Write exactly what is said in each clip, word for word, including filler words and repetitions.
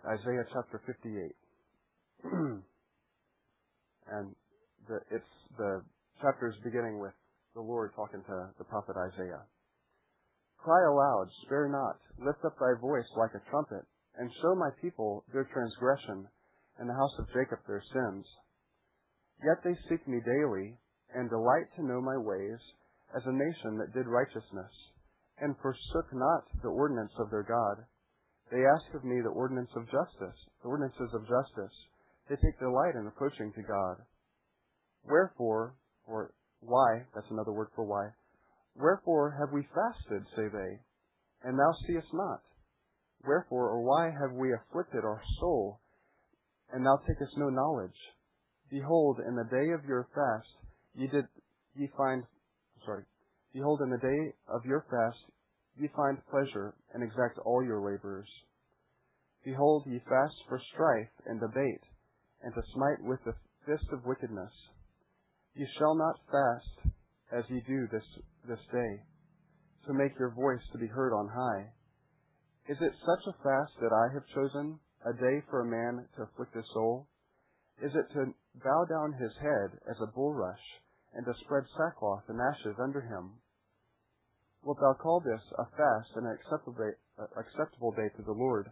Isaiah chapter fifty-eight. and the, it's the chapter is beginning with the Lord talking to the prophet Isaiah. Cry aloud, spare not, lift up thy voice like a trumpet, and show my people their transgression, and the house of Jacob their sins. Yet they seek me daily, and delight to know my ways, as a nation that did righteousness, and forsook not the ordinance of their God. They ask of me the ordinance of justice, the ordinances of justice. They take delight in approaching to God. Wherefore, or why, that's another word for why, wherefore have we fasted, say they, and thou seest not? Wherefore, or why have we afflicted our soul, and thou takest no knowledge? Behold, in the day of your fast, ye did ye find, sorry, behold, in the day of your fast, ye find pleasure, and exact all your labors. Behold, ye fast for strife and debate, and to smite with the fist of wickedness. Ye shall not fast as ye do this this day, to make your voice to be heard on high. Is it such a fast that I have chosen, a day for a man to afflict his soul? Is it to bow down his head as a bulrush, and to spread sackcloth and ashes under him? Wilt thou call this a fast and an acceptable day, uh, acceptable day to the Lord?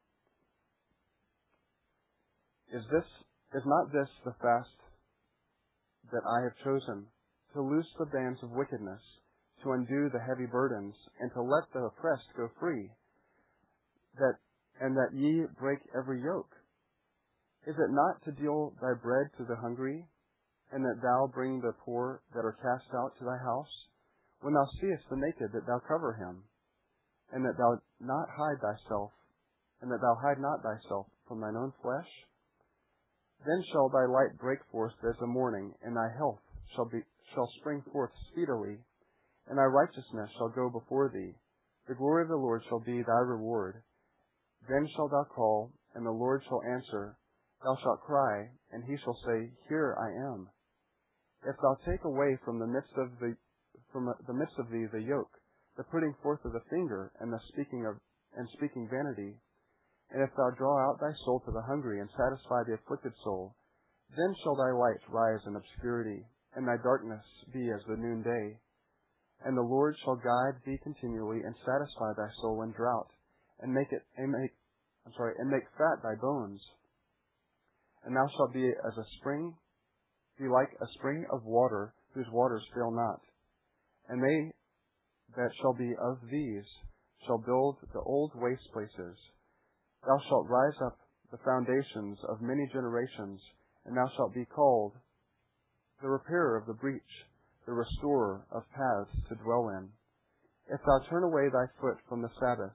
Is this is not this the fast that I have chosen, to loose the bands of wickedness, to undo the heavy burdens, and to let the oppressed go free, that and that ye break every yoke? Is it not to deal thy bread to the hungry, and that thou bring the poor that are cast out to thy house? When thou seest the naked, that thou cover him, and that thou not hide thyself, and that thou hide not thyself from thine own flesh? Then shall thy light break forth as the morning, and thy health shall be shall spring forth speedily, and thy righteousness shall go before thee. The glory of the Lord shall be thy reward. Then shalt thou call, and the Lord shall answer. Thou shalt cry, and he shall say, Here I am. If thou take away from the midst of the from the midst of thee the yoke, the putting forth of the finger, and the speaking of and speaking vanity, and if thou draw out thy soul to the hungry, and satisfy the afflicted soul, then shall thy light rise in obscurity, and thy darkness be as the noonday. And the Lord shall guide thee continually, and satisfy thy soul in drought, and make it and make I'm sorry, and make fat thy bones. And thou shalt be as a spring, be like a spring of water, whose waters fail not. And they that shall be of these shall build the old waste places. Thou shalt rise up the foundations of many generations, and thou shalt be called the repairer of the breach, the restorer of paths to dwell in. If thou turn away thy foot from the Sabbath,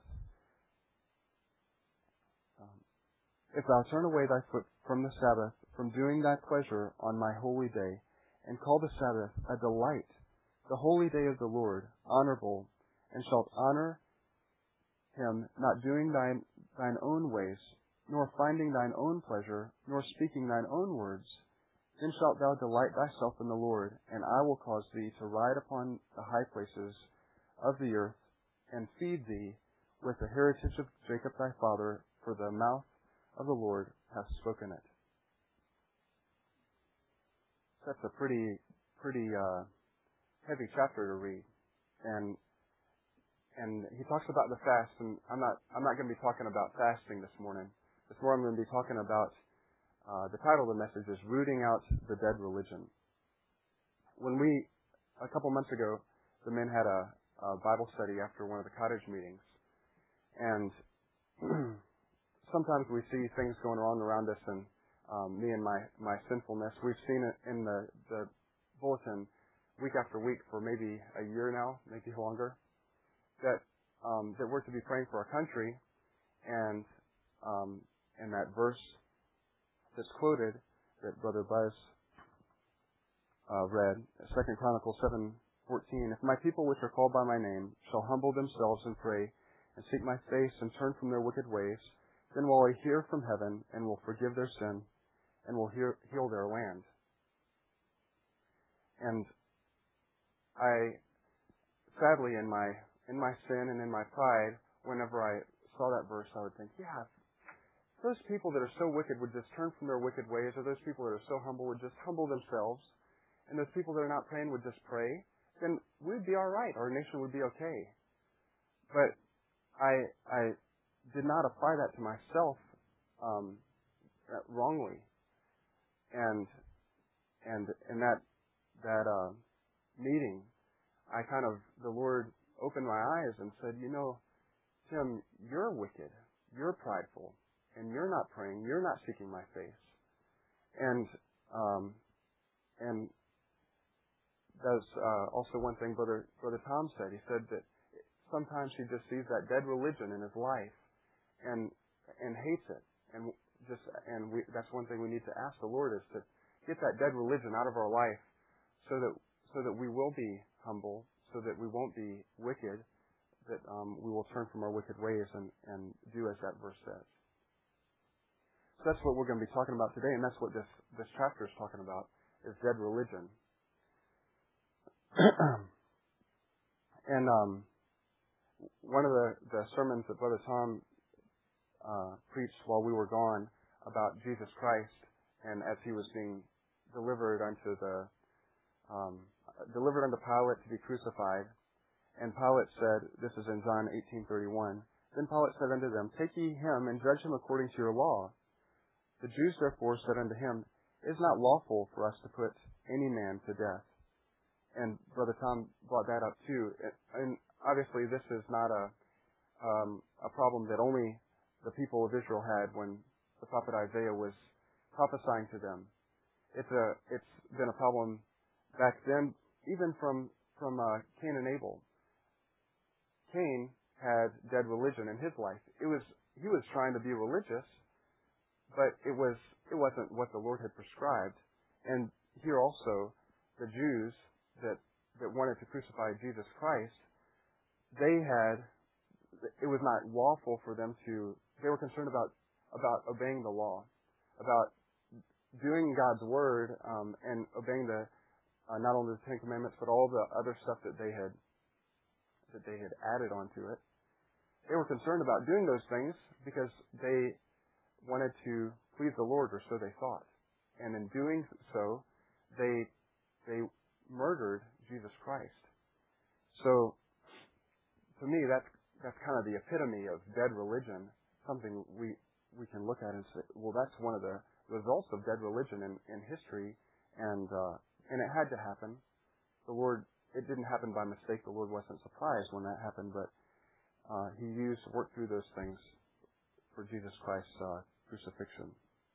um, if thou turn away thy foot from the Sabbath, from doing thy pleasure on my holy day, and call the Sabbath a delight, the holy day of the Lord, honorable, and shalt honor him, not doing thine, thine own ways, nor finding thine own pleasure, nor speaking thine own words, then shalt thou delight thyself in the Lord, and I will cause thee to ride upon the high places of the earth, and feed thee with the heritage of Jacob thy father, for the mouth of the Lord hath spoken it. That's a pretty, pretty uh, heavy chapter to read, and and he talks about the fast. And I'm not, I'm not going to be talking about fasting this morning. This morning I'm going to be talking about uh, the title of the message is "Rooting Out the Dead Religion." When we a couple months ago, the men had a, a Bible study after one of the cottage meetings, and sometimes we see things going on around us, and um, me and my, my sinfulness. We've seen it in the, the bulletin week after week for maybe a year now, maybe longer, that um, that we're to be praying for our country, and um, and that verse that's quoted that Brother Buzz uh, read, Second Chronicles seven fourteen. If my people which are called by my name shall humble themselves and pray, and seek my face and turn from their wicked ways, then will I hear from heaven and will forgive their sin and will hear, heal their land. And I, sadly, in my in my sin and in my pride, whenever I saw that verse, I would think, yeah, those people that are so wicked would just turn from their wicked ways, or those people that are so humble would just humble themselves, and those people that are not praying would just pray, then we'd be all right. Our nation would be okay. But I I did not apply that to myself um, wrongly, and and in that that uh, meeting, I kind of the Lord opened my eyes and said, you know, Tim, you're wicked, you're prideful, and you're not praying, you're not seeking my face, and um, and that's uh, also one thing Brother Brother Tom said. He said that sometimes he just sees that dead religion in his life, and and hates it, and just and we, that's one thing we need to ask the Lord is to get that dead religion out of our life, so that so that we will be humble, so that we won't be wicked, that um, we will turn from our wicked ways and and do as that verse says. So that's what we're going to be talking about today, and that's what this this chapter is talking about, is dead religion. And um, one of the, the sermons that Brother Tom uh, preached while we were gone about Jesus Christ, and as he was being delivered unto the um, delivered unto Pilate to be crucified, and Pilate said, this is in John eighteen thirty-one. Then Pilate said unto them, Take ye him and judge him according to your law. The Jews therefore said unto him, It is not lawful for us to put any man to death. And Brother Tom brought that up too. And obviously this is not a um, a problem that only the people of Israel had when the prophet Isaiah was prophesying to them. It's a it's been a problem back then, even from from uh, Cain and Abel. Cain had dead religion in his life. It was he was trying to be religious, but it was it wasn't what the Lord had prescribed. And here also, the Jews that that wanted to crucify Jesus Christ, they had it was not lawful for them to. They were concerned about about obeying the law, about doing God's word um, and obeying the uh, not only the Ten Commandments but all the other stuff that they had that they had added onto it. They were concerned about doing those things because they wanted to please the Lord, or so they thought. And in doing so, they they murdered Jesus Christ. So, to me, that's that's kind of the epitome of dead religion. Something we we can look at and say, well, that's one of the results of dead religion in, in history, and uh, and it had to happen. The Lord, it didn't happen by mistake. The Lord wasn't surprised when that happened, but uh, He used worked through those things for Jesus Christ's uh, crucifixion.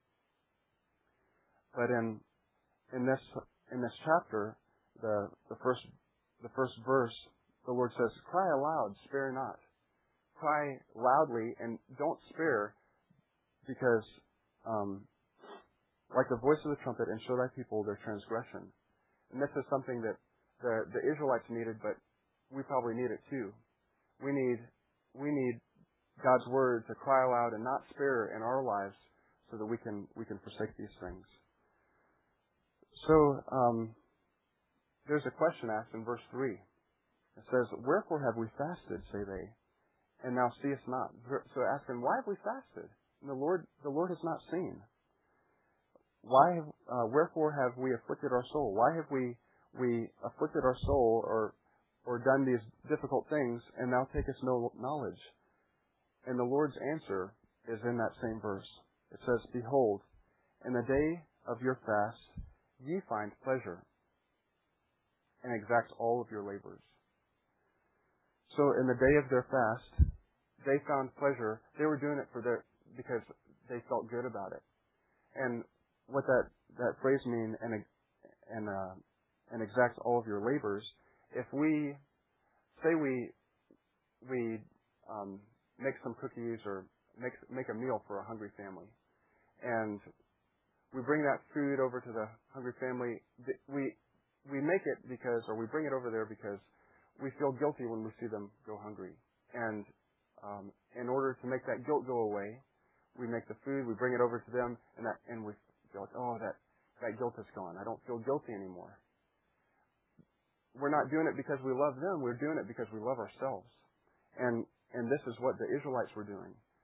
But in in this in this chapter, the the first the first verse, the Lord says, "Cry aloud, spare not." Cry loudly and don't spare, because um, like the voice of the trumpet, and show thy people their transgression. And this is something that the the Israelites needed, but we probably need it too. We need we need God's word to cry aloud and not spare in our lives, so that we can we can forsake these things. So um, there's a question asked in verse three. It says, "Wherefore have we fasted, say they, and thou seest not?" So asking, why have we fasted? And the Lord the Lord has not seen. Why have, uh, wherefore have we afflicted our soul? Why have we we afflicted our soul, or or done these difficult things, and thou takest no knowledge? And the Lord's answer is in that same verse. It says, "Behold, in the day of your fast ye find pleasure, and exact all of your labors." So in the day of their fast, they found pleasure. They were doing it for their because they felt good about it. And what that, that phrase means, and and uh, and exact all of your labors. If we say we we um, make some cookies or make make a meal for a hungry family, and we bring that food over to the hungry family, we we make it because, or we bring it over there because we feel guilty when we see them go hungry. And um, in order to make that guilt go away, we make the food, we bring it over to them, and that and we feel like, oh, that, that guilt is gone. I don't feel guilty anymore. We're not doing it because we love them. We're doing it because we love ourselves. And and this is what the Israelites were doing.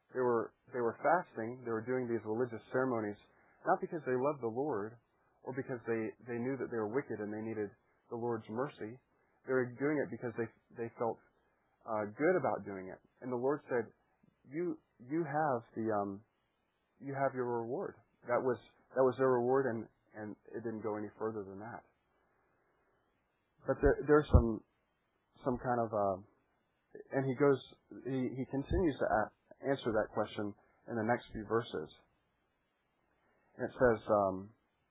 They were they were fasting. They were doing these religious ceremonies not because they loved the Lord or because they, they knew that they were wicked and they needed the Lord's mercy. They were doing it because they they felt uh, good about doing it. And the Lord said, "You you have the um you have your reward." That was that was their reward, and, and it didn't go any further than that. But there there's some some kind of uh, and he goes he he continues to a- answer that question in the next few verses. And it says, um,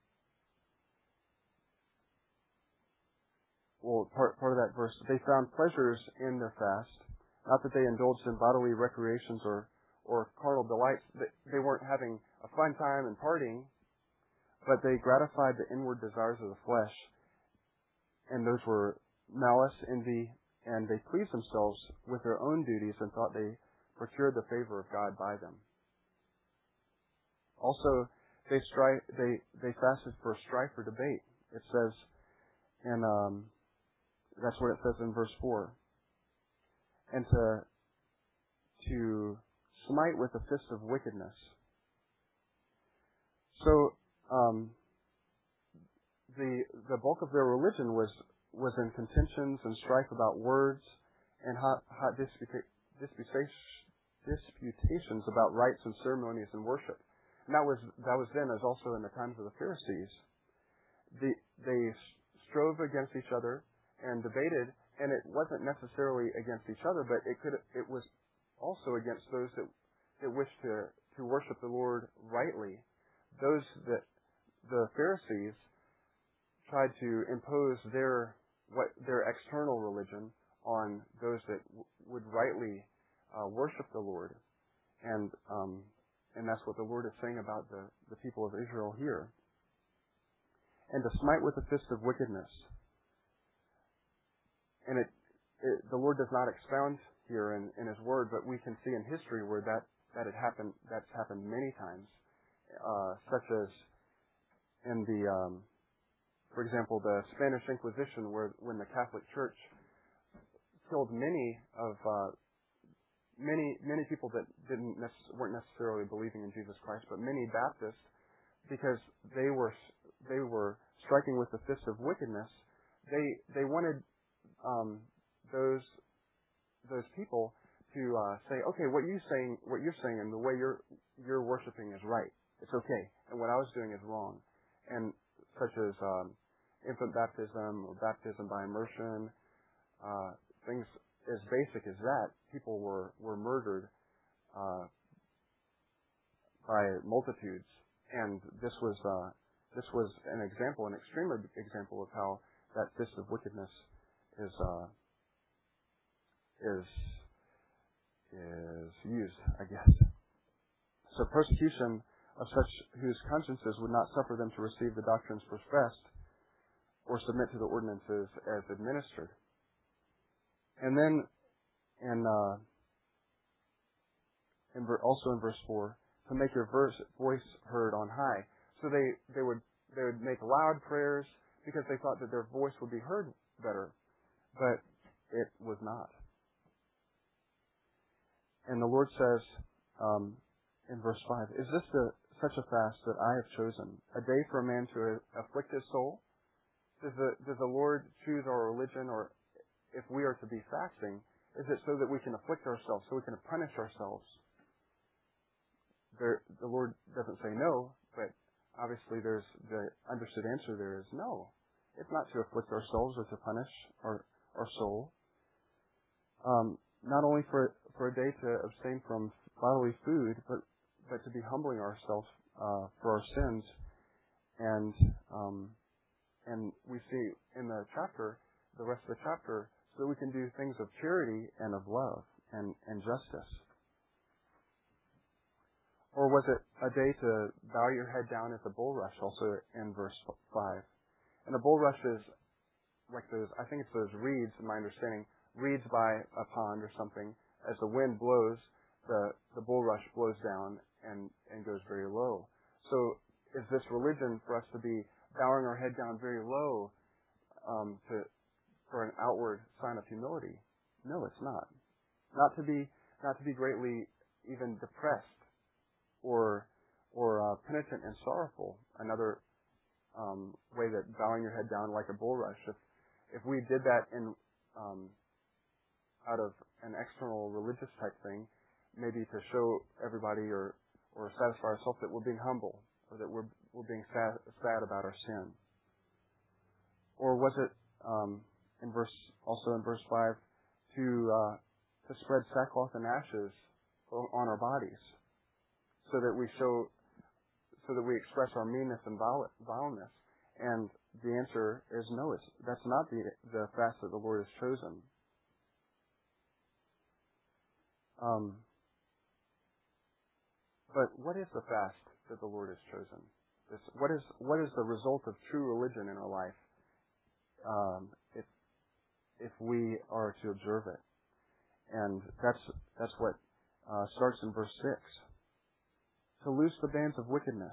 well, part part of that verse, they found pleasures in their fast, not that they indulged in bodily recreations or or carnal delights. They, they weren't having a fun time and partying, but they gratified the inward desires of the flesh, and those were malice, envy, and they pleased themselves with their own duties and thought they procured the favor of God by them. Also, they strive, they they fasted for strife or debate. It says, and um, that's what it says in verse four. And to to smite with the fist of wickedness. So um, the the bulk of their religion was was in contentions and strife about words and hot hot disputa- disputation, disputations about rites and ceremonies and worship. And that was that was then as also in the times of the Pharisees. The, they strove against each other and debated, and it wasn't necessarily against each other, but it could it was also against those that that wished to to worship the Lord rightly. Those that the Pharisees tried to impose their what their external religion on those that w- would rightly uh, worship the Lord, and um, and that's what the Lord is saying about the, the people of Israel here. And to smite with the fist of wickedness. And it, it the Lord does not expound here in, in His Word, but we can see in history where that that had happened. That's happened many times, uh, such as in the, um, for example, the Spanish Inquisition, where when the Catholic Church killed many of uh, many many people that didn't nec- weren't necessarily believing in Jesus Christ, but many Baptists, because they were they were striking with the fist of wickedness. They they wanted um, those those people to uh, say, okay, what you saying, what you're saying, and the way you're you're worshiping is right. It's okay, and what I was doing is wrong. And such as um, infant baptism or baptism by immersion, uh, things as basic as that, people were were murdered uh, by multitudes, and this was uh, this was an example, an extreme example of how that fist of wickedness is uh, is is used, I guess. So persecution of such whose consciences would not suffer them to receive the doctrines professed or submit to the ordinances as administered. And then, in, uh, in ver- also in verse four, to make your verse, voice heard on high. So they, they would they would make loud prayers because they thought that their voice would be heard better, but it was not. And the Lord says um, in verse five, "Is this the, such a fast that I have chosen, a day for a man to afflict his soul?" Does the does the Lord choose our religion, or if we are to be fasting, is it so that we can afflict ourselves, so we can punish ourselves? There, the Lord doesn't say no, but obviously there's the understood answer there is no. It's not to afflict ourselves or to punish our, our soul. Um, not only for for a day to abstain from bodily food, but but to be humbling ourselves uh, for our sins, and um, and we see in the chapter, the rest of the chapter, so that we can do things of charity and of love and, and justice. Or was it a day to bow your head down at the bulrush, also in verse five? And a bulrush is like those, I think it's those reeds, in my understanding, reeds by a pond or something. As the wind blows, the, the bulrush blows down and, and goes very low. So is this religion for us to be bowing our head down very low um, to for an outward sign of humility? No, it's not. Not to be not to be greatly even depressed or or uh, penitent and sorrowful. Another um, way that bowing your head down like a bulrush. If if we did that in um, out of an external religious type thing, maybe to show everybody or or satisfy ourselves that we're being humble or that we're we're being sad, sad about our sin. Or was it um, in verse also in verse five to uh, to spread sackcloth and ashes on our bodies, so that we show, so that we express our meanness and vileness? And the answer is no. It's, that's not the the fast that the Lord has chosen. Um, but what is the fast that the Lord has chosen? This, what is what is the result of true religion in our life? Um, if if we are to observe it, and that's that's what uh, starts in verse six. To loose the bands of wickedness,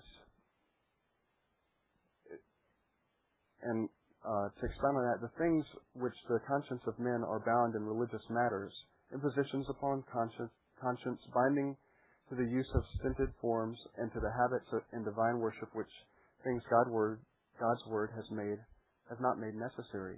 and uh, to expound on that, the things which the conscience of men are bound in religious matters, impositions upon conscience, conscience binding to the use of stinted forms and to the habits of, in divine worship which things God word God's word has made have not made necessary.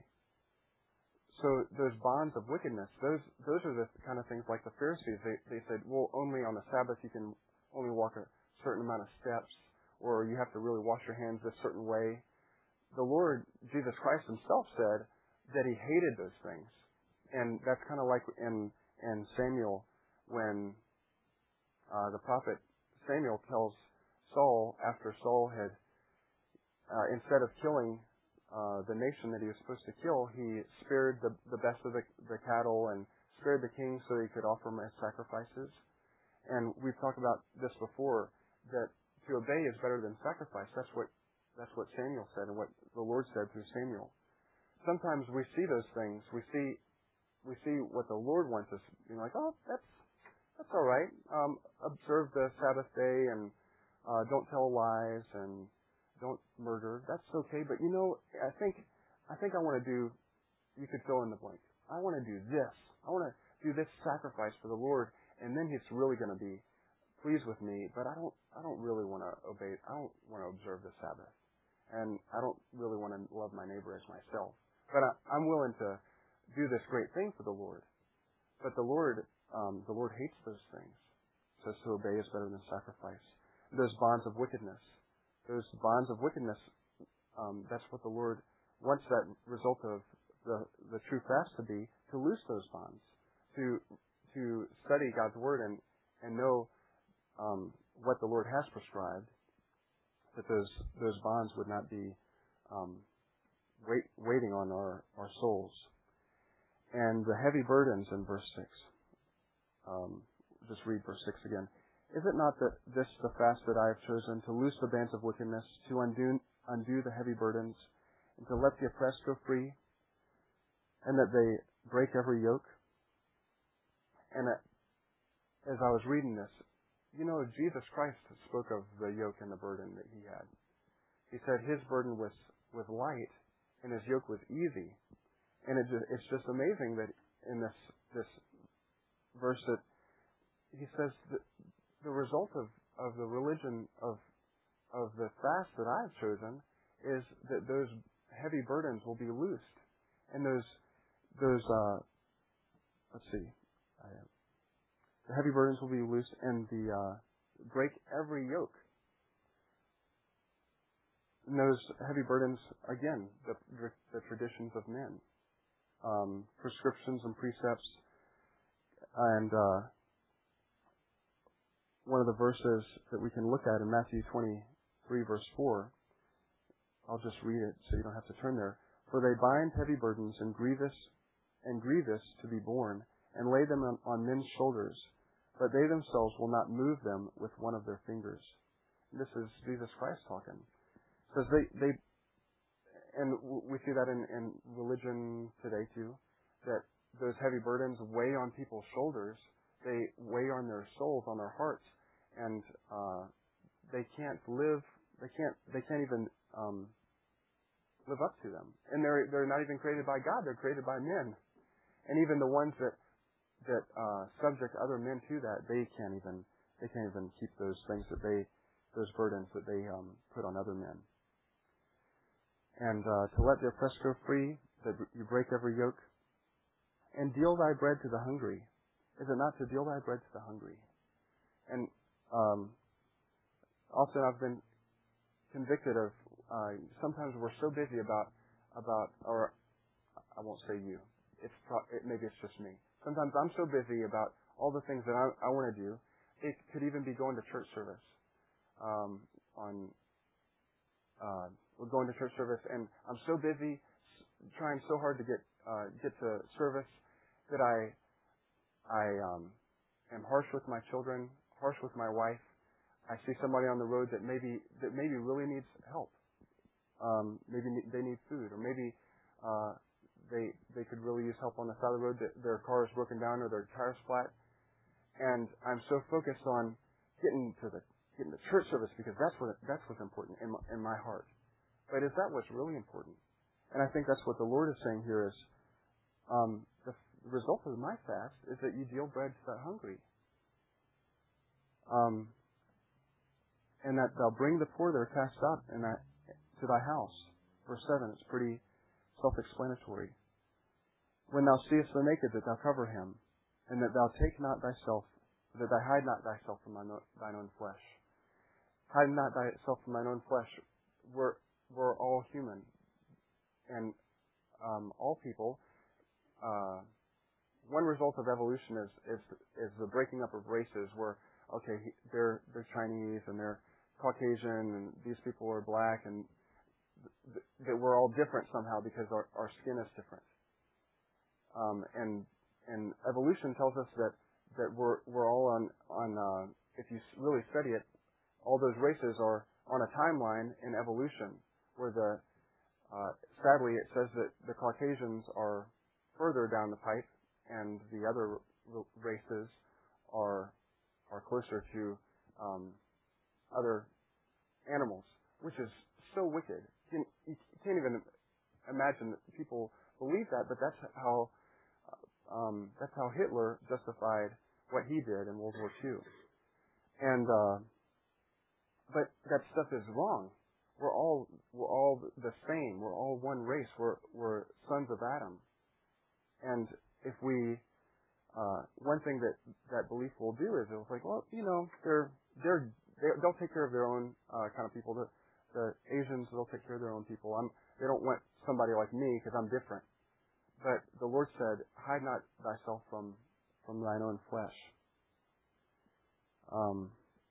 So those bonds of wickedness, those those are the kind of things like the Pharisees. They they said, well, only on the Sabbath you can only walk a certain amount of steps, or you have to really wash your hands a certain way. The Lord Jesus Christ Himself said that He hated those things, and that's kind of like in in Samuel when uh, the prophet Samuel tells Saul after Saul had uh, instead of killing Uh, the nation that he was supposed to kill, he spared the, the best of the, the cattle and spared the king so he could offer him as sacrifices. And we've talked about this before, that to obey is better than sacrifice. That's what that's what Samuel said and what the Lord said through Samuel. Sometimes we see those things. We see we see what the Lord wants us being like, oh, that's that's all right. Um, observe the Sabbath day and uh, don't tell lies and don't murder. That's okay, but you know, I think I think I want to do. You could fill in the blank. I want to do this. I want to do this sacrifice for the Lord, and then He's really going to be pleased with me. But I don't. I don't really want to obey. I don't want to observe the Sabbath, and I don't really want to love my neighbor as myself. But I, I'm willing to do this great thing for the Lord. But the Lord, um, the Lord hates those things. Says to obey is better than sacrifice. Those bonds of wickedness. Those bonds of wickedness, um, that's what the Lord wants that result of the, the true fast to be, to loose those bonds, to to study God's Word and, and know um, what the Lord has prescribed, that those those bonds would not be um, wait, waiting on our, our souls. And the heavy burdens in verse six. Um, just read verse six again. Is it not that this the fast that I have chosen, to loose the bands of wickedness, to undo, undo the heavy burdens, and to let the oppressed go free, and that they break every yoke? And as I was reading this, you know, Jesus Christ spoke of the yoke and the burden that He had. He said His burden was, was light, and His yoke was easy. And it just, it's just amazing that in this this verse that He says that the result of, of the religion of of the fast that I've chosen is that those heavy burdens will be loosed, and those those uh, let's see, I, the heavy burdens will be loosed, and the uh, break every yoke. And those heavy burdens, again, the the traditions of men, um, prescriptions and precepts, and uh, one of the verses that we can look at in Matthew twenty-three, verse four, I'll just read it so you don't have to turn there. For they bind heavy burdens and grievous and grievous to be borne, and lay them on, on men's shoulders, but they themselves will not move them with one of their fingers. And this is Jesus Christ talking. It says they, they and we see that in, in religion today too, that those heavy burdens weigh on people's shoulders. They weigh on their souls, on their hearts, and uh, they can't live. They can't. They can't even um, live up to them. And they're they're not even created by God. They're created by men. And even the ones that that uh, subject other men to that, they can't even they can't even keep those things that they those burdens that they um, put on other men. And uh, to let the oppressed go free, that you break every yoke, and deal thy bread to the hungry. Is it not to deal thy bread to the hungry? And um, often I've been convicted of. Uh, sometimes we're so busy about about, or I won't say you. It's pro- it, maybe it's just me. Sometimes I'm so busy about all the things that I, I want to do. It could even be going to church service. Um, on uh, we're going to church service, and I'm so busy trying so hard to get uh, get to service that I I um, am harsh with my children, harsh with my wife. I see somebody on the road that maybe that maybe really needs help. Um, maybe they need food, or maybe uh, they they could really use help on the side of the road. That their car is broken down or their tire's flat, and I'm so focused on getting to the getting to church service because that's what that's what's important in my, in my heart. But is that what's really important? And I think that's what the Lord is saying here is um, the result of my fast is that you deal bread to the hungry, um, and that they'll bring the poor that are cast out and that. To thy house. Verse seven, it's pretty self-explanatory. When thou seest the naked, that thou cover him, and that thou take not thyself, that thou hide not thyself from thine own, thine own flesh. Hide not thyself from thine own flesh. We're, we're all human. And um, all people, uh, one result of evolution is, is is the breaking up of races where, okay, they're, they're Chinese, and they're Caucasian, and these people are black, and that we're all different somehow because our, our skin is different. Um, and and evolution tells us that, that we're we're all on on uh, if you really study it, all those races are on a timeline in evolution where the uh, sadly it says that the Caucasians are further down the pipe and the other r- races are are closer to um, other animals, which is so wicked. You, you can't even imagine that people believe that, but that's how um, that's how Hitler justified what he did in World War Two. And uh, but that stuff is wrong. We're all we're all the same. We're all one race. We're we're sons of Adam. And if we uh, one thing that that belief will do is it's like, well, you know, they're they're they'll take care of their own uh, kind of people. The, the Asians, they'll take care of their own people. I'm, they don't want somebody like me because I'm different. But the Lord said, hide not thyself from, from thine own flesh. Um,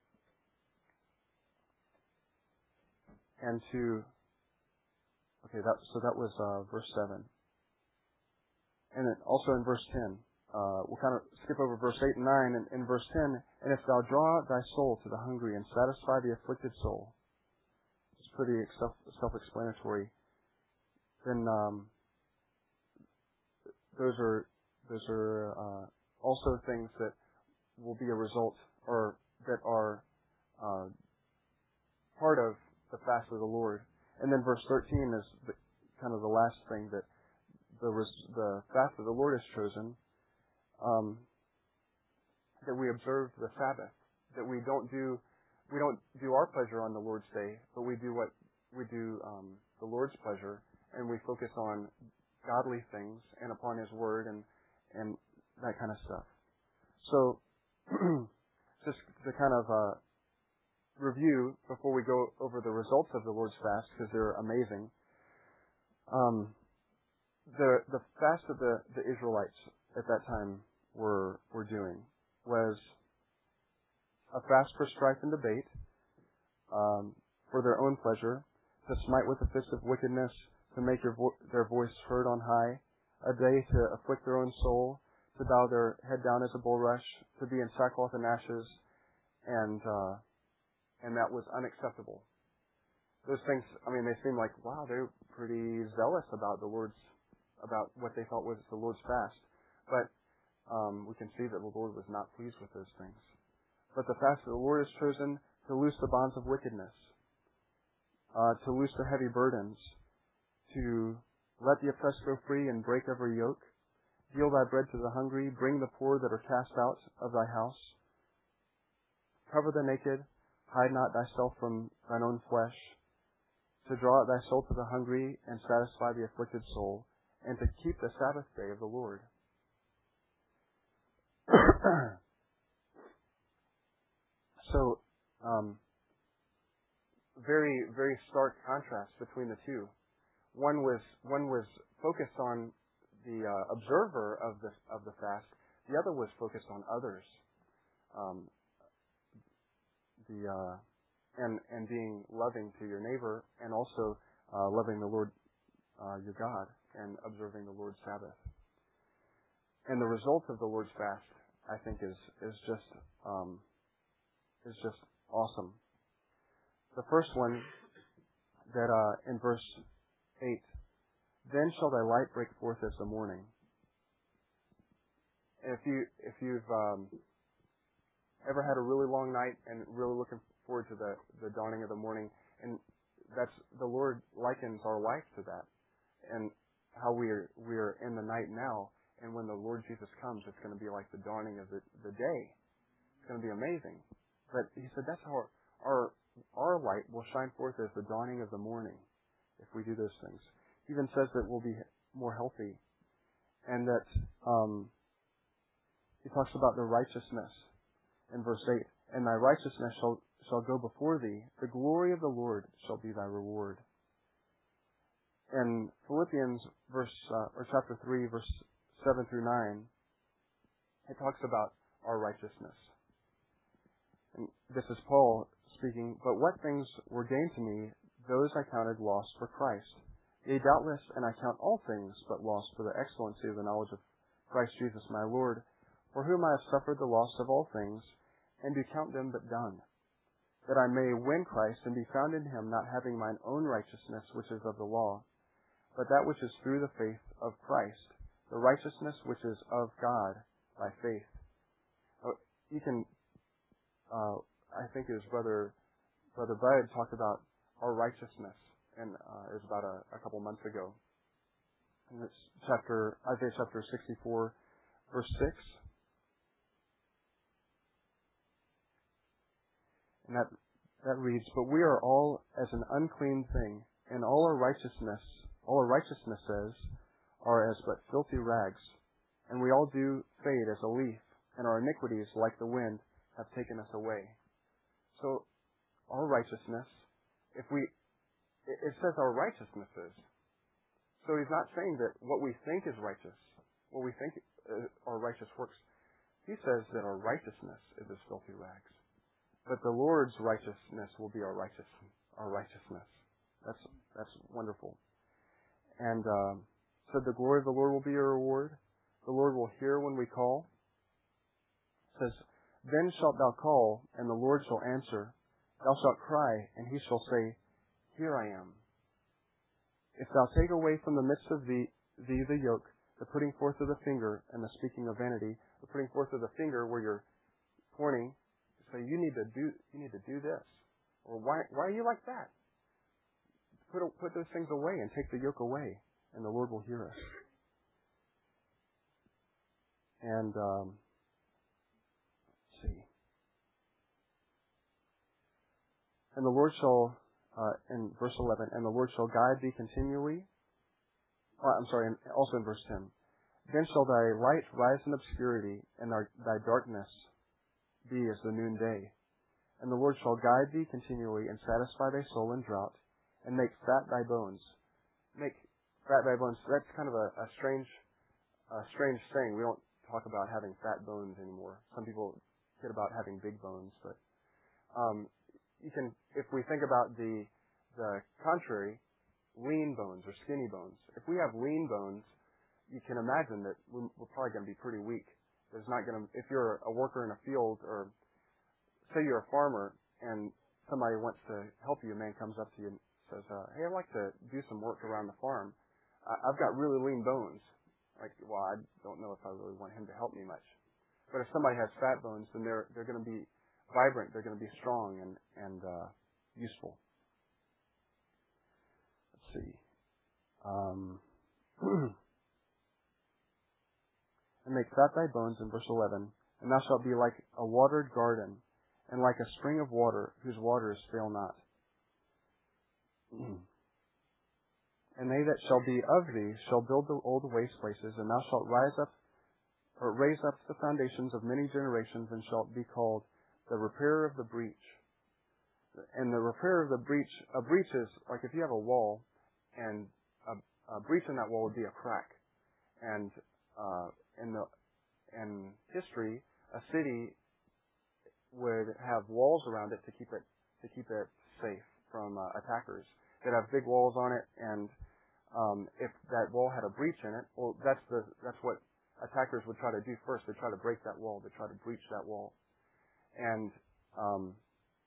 and to, okay, that, so that was uh, verse seven. And then also in verse ten, uh, we'll kind of skip over verse eight and nine. And in verse ten, and if thou draw thy soul to the hungry and satisfy the afflicted soul, pretty self, self-explanatory, then um, those are those are uh, also things that will be a result, or that are uh, part of the fast of the Lord. And then verse thirteen is the, kind of the last thing that the res- the fast of the Lord is chosen, um, that we observe the Sabbath, that we don't do. We don't do our pleasure on the Lord's day, but we do what we do um, the Lord's pleasure, and we focus on godly things and upon His Word and and that kind of stuff. So, just to kind of uh, review before we go over the results of the Lord's fast, because they're amazing. Um, the the fast that the, the Israelites at that time were were doing was a fast for strife and debate, um, for their own pleasure, to smite with the fist of wickedness, to make your vo- their voice heard on high, a day to afflict their own soul, to bow their head down as a bulrush, to be in sackcloth and ashes, and uh, and that was unacceptable. Those things, I mean, they seem like, wow, they're pretty zealous about the Lord's, about what they felt was the Lord's fast, but um, we can see that the Lord was not pleased with those things. But the fast of the Lord is chosen to loose the bonds of wickedness, uh, to loose the heavy burdens, to let the oppressed go free and break every yoke, Deal thy bread to the hungry. Bring the poor that are cast out of thy house. Cover the naked. Hide not thyself from thine own flesh. To draw out thy soul to the hungry and satisfy the afflicted soul, and to keep the Sabbath day of the Lord. So, um, very, very stark contrast between the two. One was one was focused on the uh, observer of the of the fast. The other was focused on others. Um, the uh, and and being loving to your neighbor, and also uh, loving the Lord uh, your God, and observing the Lord's Sabbath. And the result of the Lord's fast, I think, is is just um, is just awesome. The first one, that uh, in verse eight, then shall thy light break forth as the morning. And if you if you've um, ever had a really long night and really looking forward to the, the dawning of the morning, and that's the Lord likens our life to that, and how we are we are in the night now, and when the Lord Jesus comes, it's going to be like the dawning of the, the day. It's going to be amazing. But He said that's how our, our our light will shine forth as the dawning of the morning if we do those things. He even says that we'll be more healthy, and that um, He talks about the righteousness in verse eight. And thy righteousness shall shall go before thee. The glory of the Lord shall be thy reward. In Philippians verse uh, or chapter three, verse seven through nine, it talks about our righteousness. And this is Paul speaking. But what things were gained to me, those I counted loss for Christ. Yea, doubtless, and I count all things but loss for the excellency of the knowledge of Christ Jesus my Lord, for whom I have suffered the loss of all things, and do count them but dung, that I may win Christ and be found in Him, not having mine own righteousness which is of the law, but that which is through the faith of Christ, the righteousness which is of God by faith. Uh, you can, uh, I think it was Brother Brother Bud talked about our righteousness, and uh, it was about a, a couple months ago. And it's chapter Isaiah chapter sixty-four, verse six. And that that reads, but we are all as an unclean thing, and all our righteousness, all our righteousnesses are as but filthy rags, and we all do fade as a leaf, and our iniquities, like the wind, have taken us away. So, our righteousness, if we, it says our righteousnesses. So He's not saying that what we think is righteous, what we think are righteous works. He says that our righteousness is as filthy rags. But the Lord's righteousness will be our righteous, our righteousness. That's that's wonderful. And um, so the glory of the Lord will be your reward. The Lord will hear when we call. It says, then shalt thou call, and the Lord shall answer. Thou shalt cry, and He shall say, here I am. If thou take away from the midst of thee, thee the yoke, the putting forth of the finger, and the speaking of vanity, the putting forth of the finger where you're pointing, so you need to do you need to do this, or why why are you like that? Put put those things away and take the yoke away, and the Lord will hear us. And um, let's see. And the Lord shall, uh, in verse eleven, and the Lord shall guide thee continually. Oh, I'm sorry, and also in verse ten. Then shall thy light rise in obscurity, and thy, thy darkness be as the noonday. And the Lord shall guide thee continually, and satisfy thy soul in drought, and make fat thy bones. Make fat thy bones. That's kind of a, a strange, a strange thing. We don't talk about having fat bones anymore. Some people kid about having big bones, but um, you can. If we think about the the contrary, lean bones or skinny bones. If we have lean bones, you can imagine that we're, we're probably going to be pretty weak. There's not going to, if you're a worker in a field, or say you're a farmer and somebody wants to help you, a man comes up to you and says, uh, hey, I'd like to do some work around the farm. I, I've got really lean bones. Like, well, I don't know if I really want him to help me much. But if somebody has fat bones, then they're they're going to be vibrant, they're going to be strong and, and uh, useful. Let's see. Um, and make fat thy bones, in verse eleven, and thou shalt be like a watered garden, and like a spring of water, whose waters fail not. And they that shall be of thee shall build the old waste places, and thou shalt rise up, or raise up the foundations of many generations, and shalt be called the repairer of the breach. And the repairer of the breach, a breach is like if you have a wall, and a, a breach in that wall would be a crack. And uh, in the in history, a city would have walls around it to keep it to keep it safe from uh, attackers. They'd have big walls on it, and um, if that wall had a breach in it, well, that's the that's what attackers would try to do first. They'd try to break that wall. They'd try to breach that wall. And um,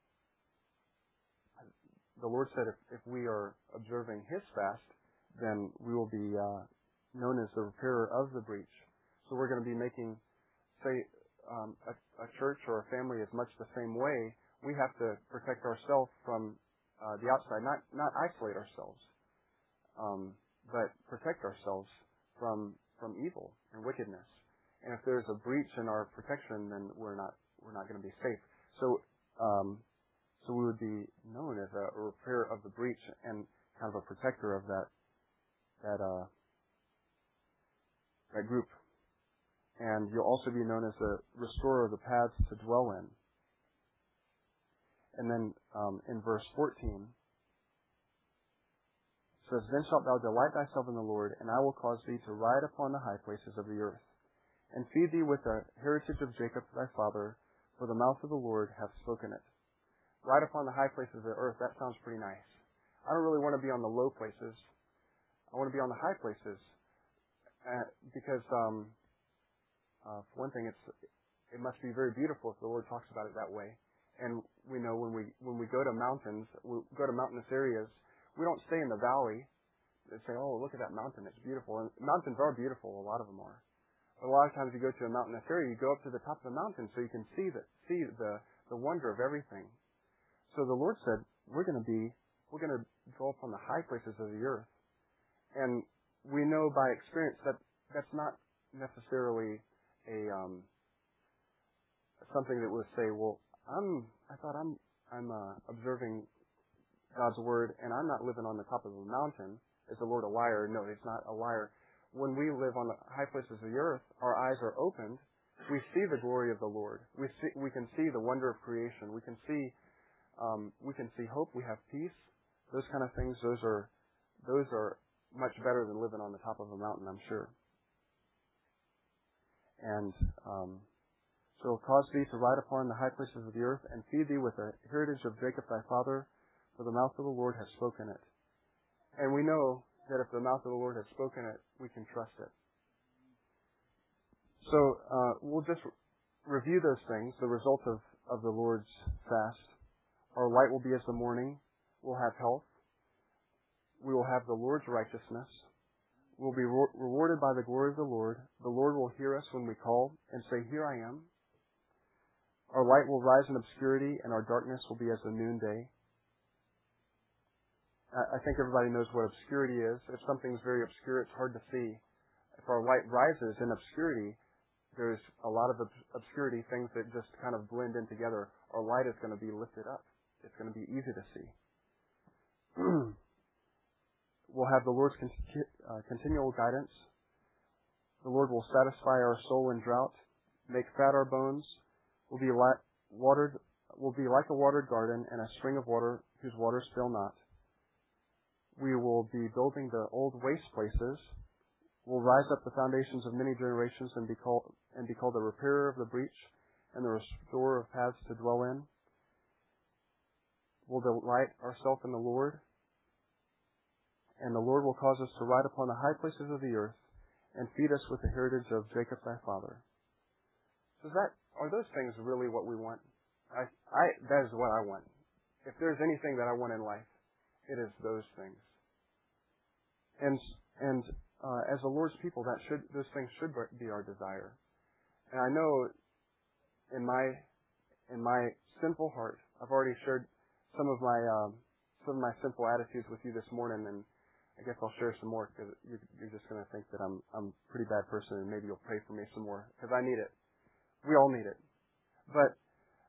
the Lord said if, if we are observing His fast, then we will be uh, known as the repairer of the breach. So we're going to be making, say, um, a, a church or a family is much the same way. We have to protect ourselves from Uh, the outside, not not isolate ourselves, um, but protect ourselves from from evil and wickedness. And if there's a breach in our protection, then we're not we're not going to be safe. So um, so we would be known as a repairer of the breach and kind of a protector of that that uh, that group. And you'll also be known as a restorer of the paths to dwell in. And then um, in verse fourteen, it says, Then shalt thou delight thyself in the Lord, and I will cause thee to ride upon the high places of the earth, and feed thee with the heritage of Jacob thy father, for the mouth of the Lord hath spoken it. Ride upon the high places of the earth, that sounds pretty nice. I don't really want to be on the low places. I want to be on the high places. Uh, because, um, uh, for one thing, it's it must be very beautiful if the Lord talks about it that way. And we know when we when we go to mountains, we go to mountainous areas, we don't stay in the valley and say, oh, look at that mountain, it's beautiful. And mountains are beautiful, a lot of them are. But a lot of times you go to a mountainous area, you go up to the top of the mountain so you can see the, see the, the wonder of everything. So the Lord said, we're going to be, we're going to go up on the high places of the earth. And we know by experience that that's not necessarily a um, something that would say, well, I'm, I thought I'm, I'm uh, observing God's word, and I'm not living on the top of a mountain. Is the Lord a liar? No, He's not a liar. When we live on the high places of the earth, our eyes are opened. We see the glory of the Lord. We see, we can see the wonder of creation. We can see, um, we can see hope. We have peace. Those kind of things. Those are, those are much better than living on the top of a mountain, I'm sure. And um, So will cause thee to ride upon the high places of the earth, and feed thee with the heritage of Jacob thy father, for the mouth of the Lord has spoken it. And we know that if the mouth of the Lord has spoken it, we can trust it. So uh, we'll just review those things, the result of, of the Lord's fast. Our light will be as the morning. We'll have health. We will have the Lord's righteousness. We'll be re- rewarded by the glory of the Lord. The Lord will hear us when we call and say, Here I am. Our light will rise in obscurity, and our darkness will be as the noonday. I think everybody knows what obscurity is. If something's very obscure, it's hard to see. If our light rises in obscurity, there's a lot of obscurity, things that just kind of blend in together. Our light is going to be lifted up. It's going to be easy to see. We'll have the Lord's conti- uh, continual guidance. The Lord will satisfy our soul in drought, make fat our bones. Will be like watered, will be like a watered garden and a spring of water whose waters fail not. We will be building the old waste places. We'll rise up the foundations of many generations and be called and be called the repairer of the breach and the restorer of paths to dwell in. We'll delight ourselves in the Lord, and the Lord will cause us to ride upon the high places of the earth and feed us with the heritage of Jacob thy father. So is that Are those things really what we want? I, I, that is what I want. If there's anything that I want in life, it is those things. And and uh, as the Lord's people, that should those things should be our desire. And I know in my in my sinful heart, I've already shared some of my um, some of my sinful attitudes with you this morning, and I guess I'll share some more because you're, you're just going to think that I'm I'm a pretty bad person, and maybe you'll pray for me some more because I need it. We all need it. But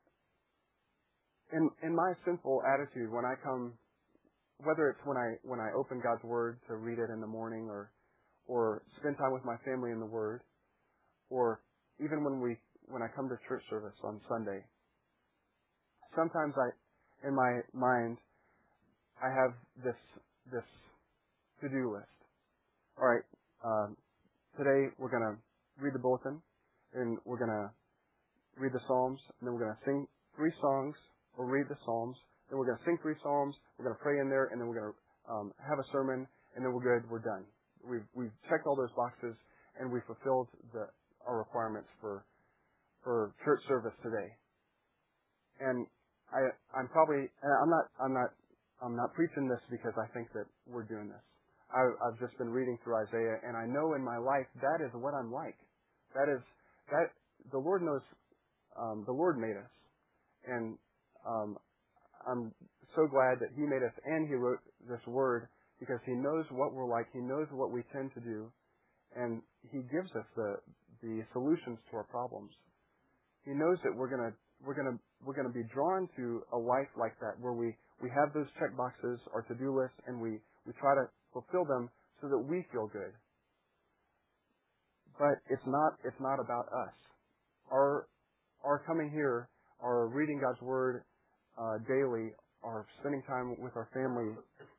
in in my sinful attitude, when I come, whether it's when I when I open God's Word to read it in the morning, or or spend time with my family in the Word, or even when we when I come to church service on Sunday, sometimes I, in my mind, I have this this to-do list. All right, um, today we're going to read the bulletin, and we're going to read the Psalms, and then we're going to sing three songs, or read the Psalms, then we're going to sing three Psalms, we're going to pray in there, and then we're going to um, have a sermon, and then we're good, we're done. We've we've checked all those boxes, and we've fulfilled the our requirements for for church service today. And I I'm probably I'm not I'm not I'm not preaching this because I think that we're doing this. I, I've just been reading through Isaiah, and I know in my life that is what I'm like. That is that the Lord knows. Um, the Lord made us, and um, I'm so glad that He made us, and He wrote this Word because He knows what we're like. He knows what we tend to do, and He gives us the the solutions to our problems. He knows that we're gonna we're gonna we're gonna be drawn to a life like that, where we, we have those check boxes, our to-do list, and we, we try to fulfill them so that we feel good. But it's not it's not about us. Our our coming here, our reading God's Word uh, daily, our spending time with our family,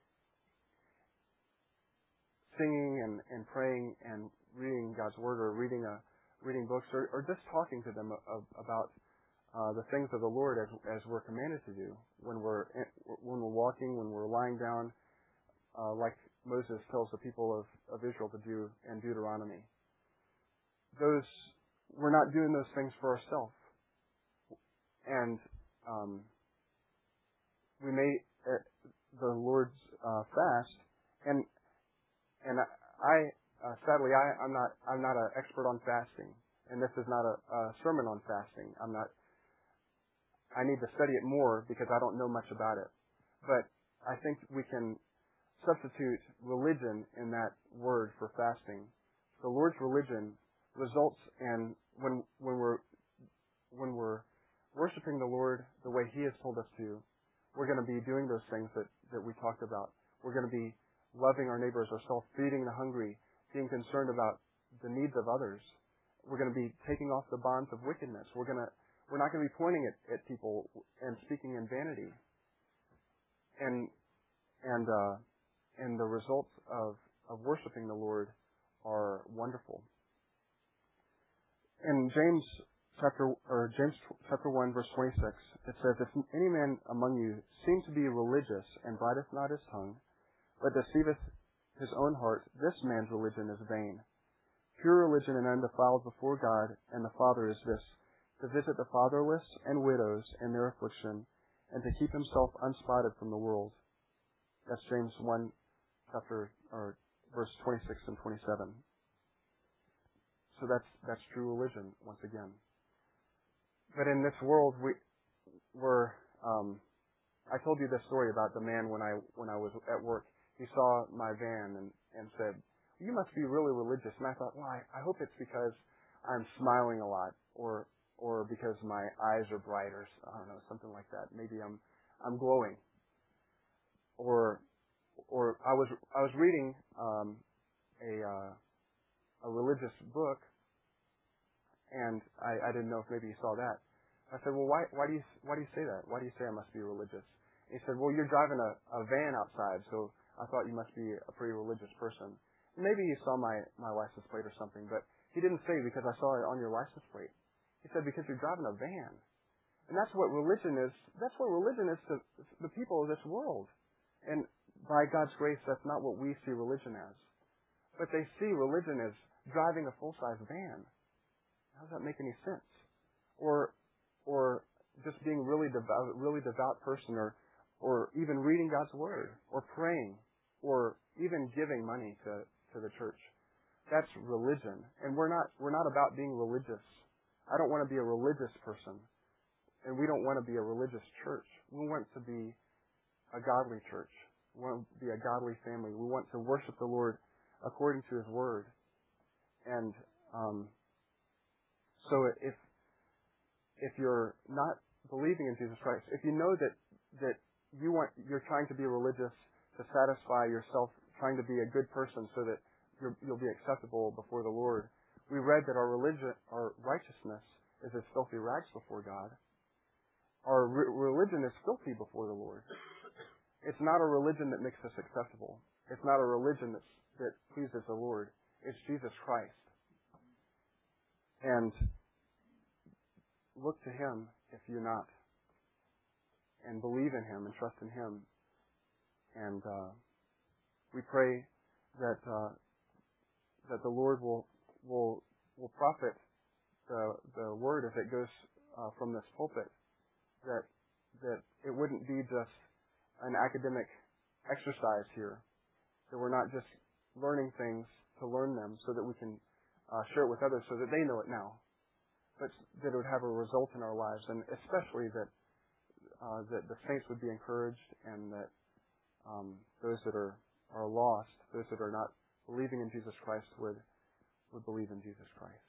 singing and, and praying and reading God's Word, or reading a reading books, or, or just talking to them of, about uh, the things of the Lord as as we're commanded to do when we're when we're walking, when we're lying down, uh, like Moses tells the people of, of Israel to do in Deuteronomy. Those we're not doing those things for ourselves, and um, we may uh, the Lord's uh, fast, and and I uh, sadly I, I'm not I'm not an expert on fasting, and this is not a, a sermon on fasting. I'm not. I need to study it more because I don't know much about it, but I think we can substitute religion in that word for fasting. The Lord's religion results in when when we're when we're worshiping the Lord the way He has told us to, we're going to be doing those things that, that we talked about. We're going to be loving our neighbors ourselves, feeding the hungry, being concerned about the needs of others. We're going to be taking off the bonds of wickedness. We're going to we're not going to be pointing at, at people and speaking in vanity. And and uh, and the results of, of worshiping the Lord are wonderful. In James chapter or James chapter one verse twenty six, it says, "If any man among you seem to be religious and brideth not his tongue, but deceiveth his own heart, this man's religion is vain. Pure religion and undefiled before God and the Father is this, to visit the fatherless and widows in their affliction, and to keep himself unspotted from the world." That's James one chapter or verse twenty six and twenty seven. So that's that's true religion once again. But in this world, we were. Um, I told you this story about the man when I when I was at work. He saw my van and, and said, "You must be really religious." And I thought, well, I, I hope it's because I'm smiling a lot, or or because my eyes are bright, or I don't know, something like that. Maybe I'm I'm glowing. Or or I was I was reading um, a uh, a religious book, and I, I didn't know if maybe you saw that. I said, well, why why do you why do you say that? Why do you say I must be religious? And he said, well, you're driving a, a van outside, so I thought you must be a pretty religious person. Maybe you saw my, my license plate or something, but he didn't say because I saw it on your license plate. He said because you're driving a van. And that's what religion is. That's what religion is to the people of this world. And by God's grace, that's not what we see religion as. But they see religion as driving a full-size van. How does that make any sense? Or or just being really devout, really devout person, or or even reading God's Word, or praying, or even giving money to, to the church. That's religion. And we're not we're not about being religious. I don't want to be a religious person. And we don't want to be a religious church. We want to be a godly church. We want to be a godly family. We want to worship the Lord according to His Word. And um, so if if you're not believing in Jesus Christ, if you know that that you want you're trying to be religious to satisfy yourself, trying to be a good person so that you're, you'll be acceptable before the Lord, we read that our religion, our righteousness, is as filthy rags before God. Our re- religion is filthy before the Lord. It's not a religion that makes us acceptable. It's not a religion that's, that pleases the Lord. It's Jesus Christ. And look to Him if you're not. And believe in Him and trust in Him. And uh, we pray that uh, that the Lord will will will profit the the word as it goes uh, from this pulpit. That that it wouldn't be just an academic exercise here. That we're not just learning things to learn them so that we can uh, share it with others so that they know it now. But that it would have a result in our lives, and especially that uh, that the saints would be encouraged, and that um, those that are, are lost, those that are not believing in Jesus Christ would would believe in Jesus Christ.